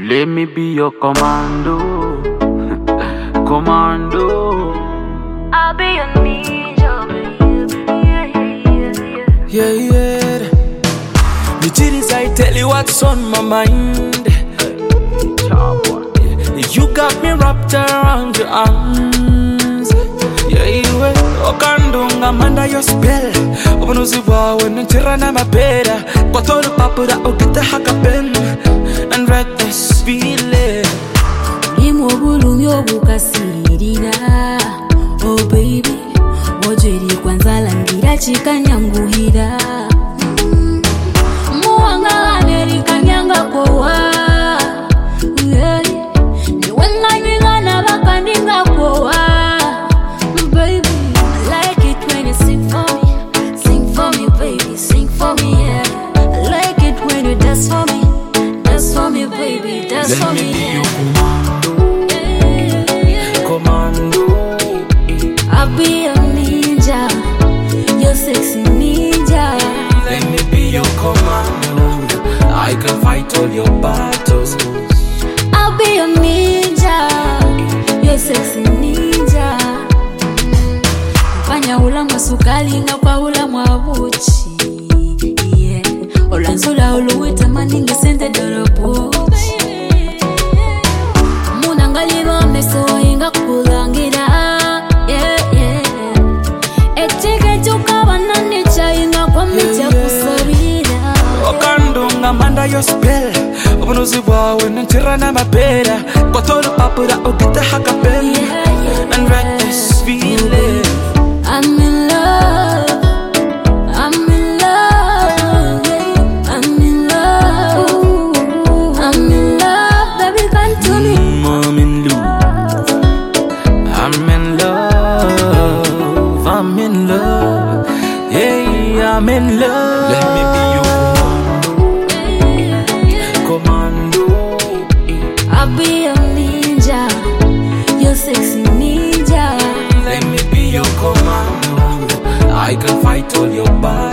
Let me be your commando. Commando. I'll be your ninja, baby. Yeah, yeah. The titties, I tell you what's on my mind. You got me wrapped around your arms. Yeah, you were okandunga manda your spell. Obanuziwa when you tira na mapera. Kwa tolu papura okita hakapen and wreck this feeling. Nimo bulungi obukasirira. Oh baby, wojeri kwanza langira chikanyanguhira. Muwanga aneri kanyanga kowa. Yeah, ni wenga nyingana bakandinga kowa. Baby, I like it when you sing for me. Sing for me, baby, sing for me, yeah. I like it when you dance for me. Dance for me, baby, dance for me, yeah. Commando. I'll be your ninja, your sexy ninja. Let me be your commando. I can fight all your battles. I'll be your ninja, your sexy ninja. Fanya ula masukali nga kwa ula mwabuchi. Yeah, olanzula uluwita maningi sente dorobuchi. Munangaliro meso inga kulangira. Yeah, yeah. Echike chuka banane chainga kwa micha kusabira. Okandunga manda your spell. Obanuziwa when you tira na mapera. Kwa tolu papura okita hakapen and wreck this feeling. I'm in love, I'm in love, yeah. I'm in love, I'm in love, baby come to me. I'm in love, I'm in love, I'm in love, hey, I'm in love. Let me be your commando. I'll be your ninja, your sexy ninja. Let me be your commando. I can fight all your battles.